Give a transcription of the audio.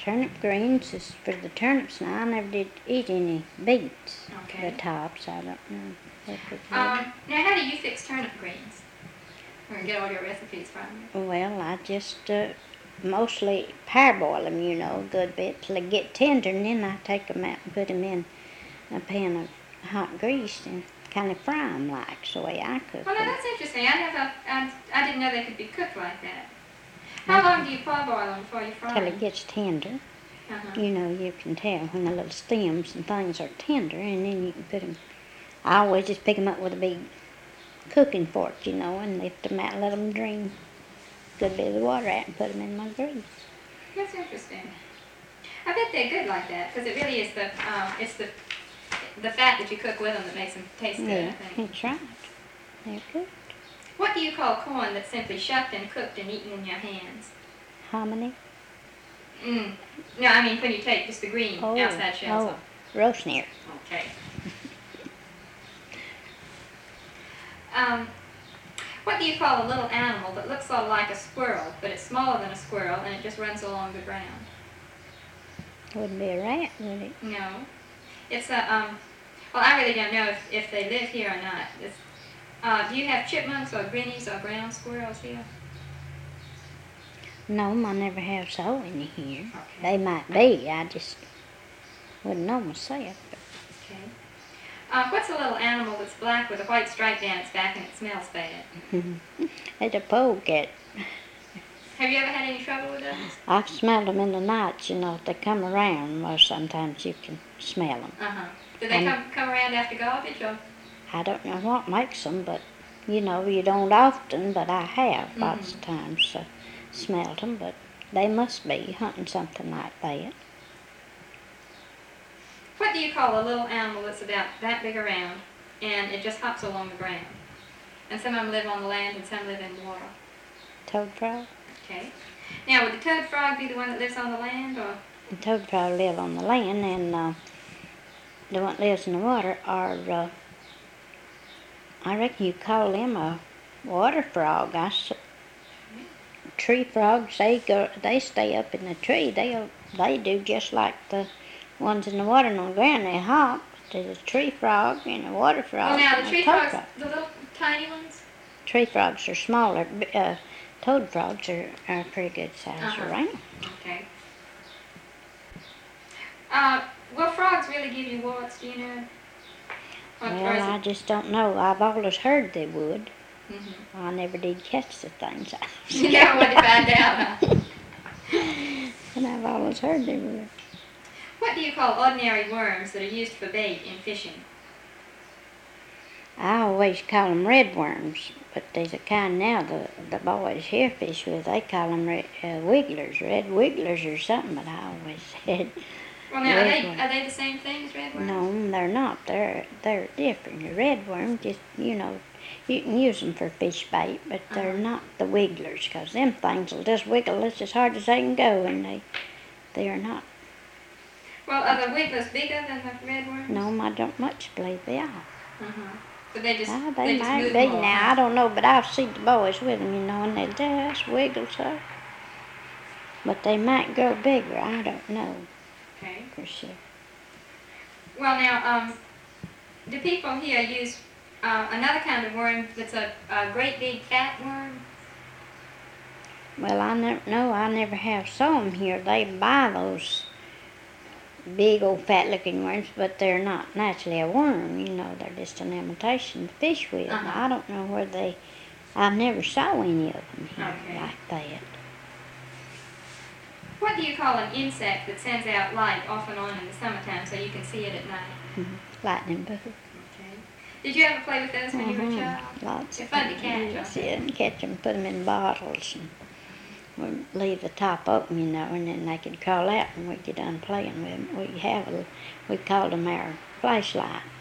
turnip greens is for the turnips now. I never did eat any beets. Okay. The tops, I don't know. Now, how do you fix turnip greens? Or get all your recipes from? Well, I just mostly parboil them, you know, a good bit till they get tender, and then I take them out and put them in a pan of hot grease and kind of fry them like the way I cook Well, now them. that's interesting. I didn't know they could be cooked like that. How long do you parboil them before you fry Till them? it gets tender. Uh-huh. You know, you can tell when the little stems and things are tender, and then you can put them. I always just pick them up with a big cooking fork, you know, and lift them out and let them drain a good bit of the water out and put them in my grease. That's interesting. I bet they're good like that, because it really is it's the fat that you cook with them that makes them taste good, Yeah, I think. that's right. They're good. What do you call corn that's simply shucked and cooked and eaten in your hands? Hominy. No, I mean when you take just the green outside shells off. Roast near. Okay. What do you call a little animal that looks sort of like a squirrel, but it's smaller than a squirrel and it just runs along the ground? Wouldn't be a rat, would it? No. It's a, well, I really don't know if they live here or not. Do you have chipmunks or grinnies or ground squirrels here? No, I never have so any here. Okay. They might be, I just wouldn't know myself. Okay. What's a little animal that's black with a white stripe down its back and it smells bad? It's a polecat. Have you ever had any trouble with those? I've smelled them in the night, you know, if they come around, well, sometimes you can smell them. Uh-huh. Do they come around after garbage or? I don't know what makes them, but, you know, you don't often, but I have lots of times smelled them, but they must be hunting something like that. What do you call a little animal that's about that big around and it just hops along the ground? And some of them live on the land and some live in water. Toad frog? Okay. Now, would the toad frog be the one that lives on the land, or? The toad frog live on the land, and the one that lives in the water are, I reckon you call them a water frog. Tree frogs, they stay up in the tree. They do just like the ones in the water and on the ground. They hop. There's a tree frog and a water frog. Well, now the tree frogs, frog. the little tiny ones? Tree frogs are smaller. Toad frogs are pretty good size around. Okay. Will frogs really give you warts, do you know? Well, I just don't know. I've always heard they would. Mm-hmm. I never did catch the things. You never wanted to find out, huh? And I've always heard they would. What do you call ordinary worms that are used for bait in fishing? I always call them red worms, but there's a kind now the boys here fish with. They call them wigglers, red wigglers or something, but I always said Well, now, red are they the same thing as red worms? No, they're not. They're different. The red worm, just, you know, you can use them for fish bait, but they're not the wigglers, because them things will just wiggle just as hard as they can go, and they are not. Well, are the wigglers bigger than the red worms? No, I don't much believe they are. But they just They just might move be more, now. huh? I don't know, but I've seen the boys with them, you know, and they just wiggle so. But they might grow bigger. I don't know Okay. for sure. Well, now, do people here use another kind of worm that's a great big fat worm? Well, I never know. I never have saw them here. They buy those big old fat-looking worms, but they're not naturally a worm. You know, they're just an imitation to fish with. I don't know where I've never saw any of them here like that. What do you call an insect that sends out light off and on in the summertime so you can see it at night? Lightning bug. Okay. Did you ever play with those when you were a child? Lots They're of fun to them. catch, Yes, aren't they? and catch them, put them in bottles, and we'd leave the top open, you know, and then they could crawl out, and we'd get done playing with them. We called them our flashlight.